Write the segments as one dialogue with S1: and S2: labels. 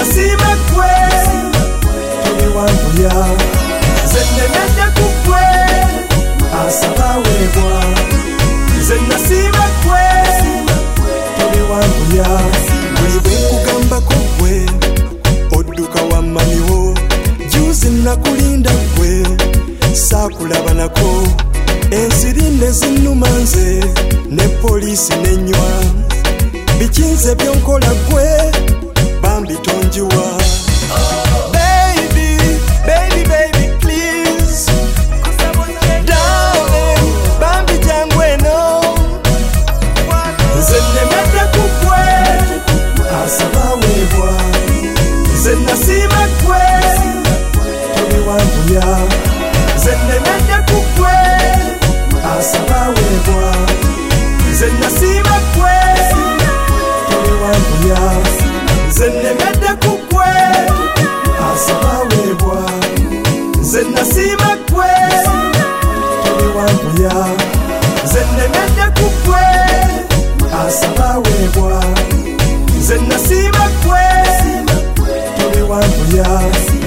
S1: nasima kwe tuli wangu ya zennemedde kukwe asaba webwa nasima kwe tuli wangu ya wewe kugamba kwe odduka wammanyiwo juzi nakulinda kwe saakulabanako ensirinde zinnuma nze ne poliisi nenywa bikinze byonkola gwe bambi tonjiwa baby baby baby please darling bambi jangweno nze nemedde kukwe asaba webwa nze nasima kwe tuli wangu ya nze nemedde kukwe asaba webwa nze nasima kwe tuli wangu ya nze nemedde kukwe asaba webwa nze nasima kwe tuli wangu ya nze nemedde kukwe asaba webwa nze nasima kwe tuli wangu ya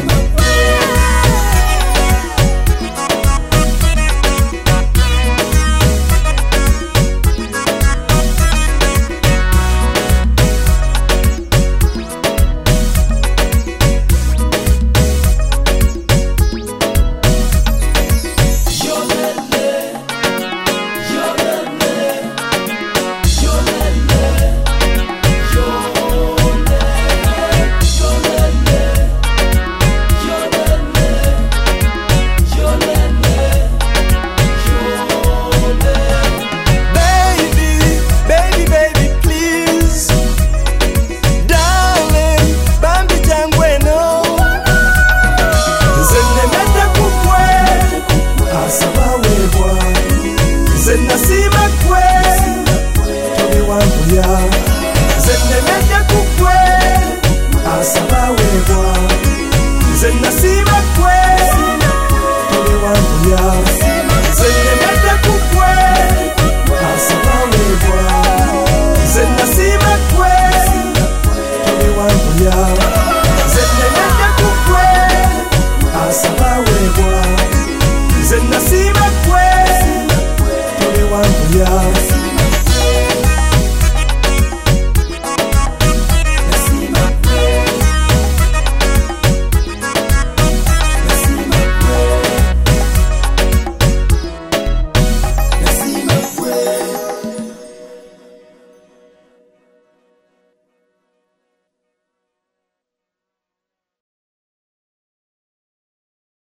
S1: nasima kwe tuli wangu ya nze nemedde kukwe asaba webwa nze nasima kwe